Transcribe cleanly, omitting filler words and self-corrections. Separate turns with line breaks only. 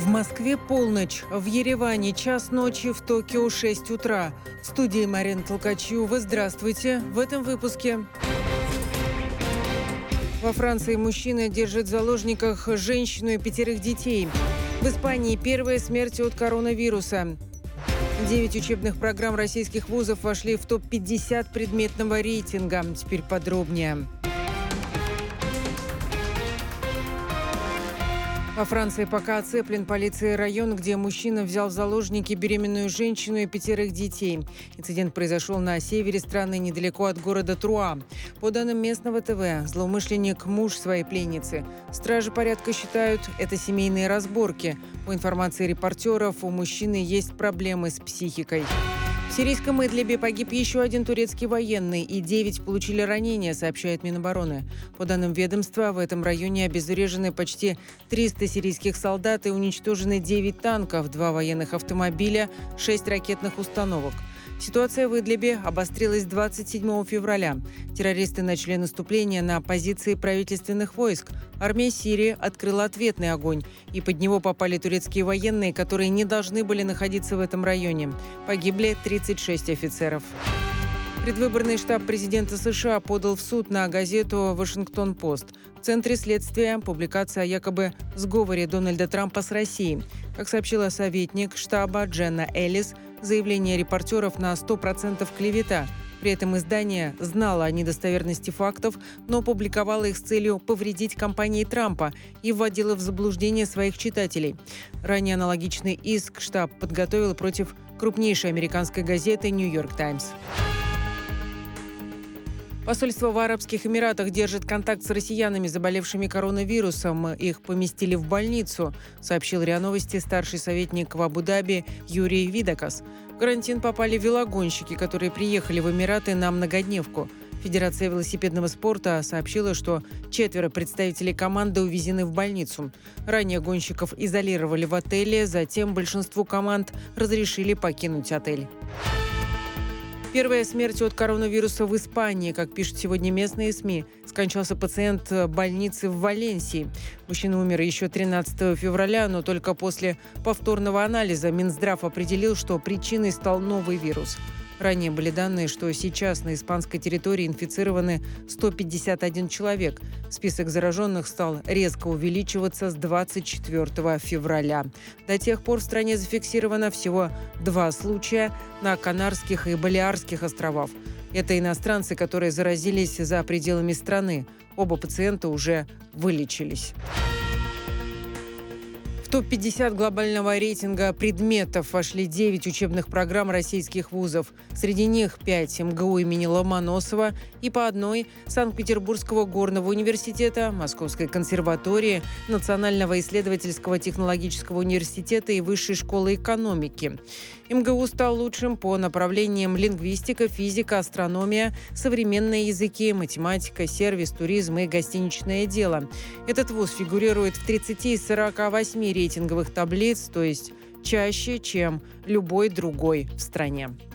В Москве полночь, в Ереване час ночи, в Токио 6 утра. В студии Марина Толкачева. Здравствуйте. В этом выпуске. Во Франции мужчина держит в заложниках женщину и 5 детей. В Испании первая смерть от коронавируса. 9 учебных программ российских вузов вошли в топ-50 предметного рейтинга. Теперь подробнее. Во Франции пока оцеплен полицией район, где мужчина взял в заложники беременную женщину и 5 детей. Инцидент произошел на севере страны, недалеко от города Труа. По данным местного ТВ, злоумышленник – муж своей пленницы. Стражи порядка считают, это семейные разборки. По информации репортеров, у мужчины есть проблемы с психикой. В сирийском Идлибе погиб еще один турецкий военный, и 9 получили ранения, сообщает Минобороны. По данным ведомства, в этом районе обезврежены почти 300 сирийских солдат и уничтожены 9 танков, 2 военных автомобиля, 6 ракетных установок. Ситуация в Идлибе обострилась 27 февраля. Террористы начали наступление на позиции правительственных войск. Армия Сирии открыла ответный огонь, и под него попали турецкие военные, которые не должны были находиться в этом районе. Погибли 36 офицеров. Предвыборный штаб президента США подал в суд на газету «Вашингтон-Пост». В центре следствия публикация о якобы сговоре Дональда Трампа с Россией. Как сообщила советник штаба Дженна Эллис, заявление репортеров на 100% клевета. При этом издание знало о недостоверности фактов, но публиковало их с целью повредить кампании Трампа и вводило в заблуждение своих читателей. Ранее аналогичный иск штаб подготовил против крупнейшей американской газеты «Нью-Йорк Таймс». Посольство в Арабских Эмиратах держит контакт с россиянами, заболевшими коронавирусом. Их поместили в больницу, сообщил РИА Новости старший советник в Абу-Даби Юрий Видакас. В карантин попали велогонщики, которые приехали в Эмираты на многодневку. Федерация велосипедного спорта сообщила, что 4 представителей команды увезены в больницу. Ранее гонщиков изолировали в отеле, затем большинству команд разрешили покинуть отель. Первая смерть от коронавируса в Испании. Как пишут сегодня местные СМИ, скончался пациент больницы в Валенсии. Мужчина умер еще 13 февраля, но только после повторного анализа Минздрав определил, что причиной стал новый вирус. Ранее были данные, что сейчас на испанской территории инфицированы 151 человек. Список зараженных стал резко увеличиваться с 24 февраля. До тех пор в стране зафиксировано всего 2 случая на Канарских и Балеарских островах. Это иностранцы, которые заразились за пределами страны. Оба пациента уже вылечились. В топ-50 глобального рейтинга предметов вошли 9 учебных программ российских вузов. Среди них 5 МГУ имени Ломоносова и по 1 Санкт-Петербургского горного университета, Московской консерватории, Национального исследовательского технологического университета и Высшей школы экономики. МГУ стал лучшим по направлениям лингвистика, физика, астрономия, современные языки, математика, сервис, туризм и гостиничное дело. Этот вуз фигурирует в 30 из 48 рейтинговых таблиц, то есть чаще, чем любой другой в стране.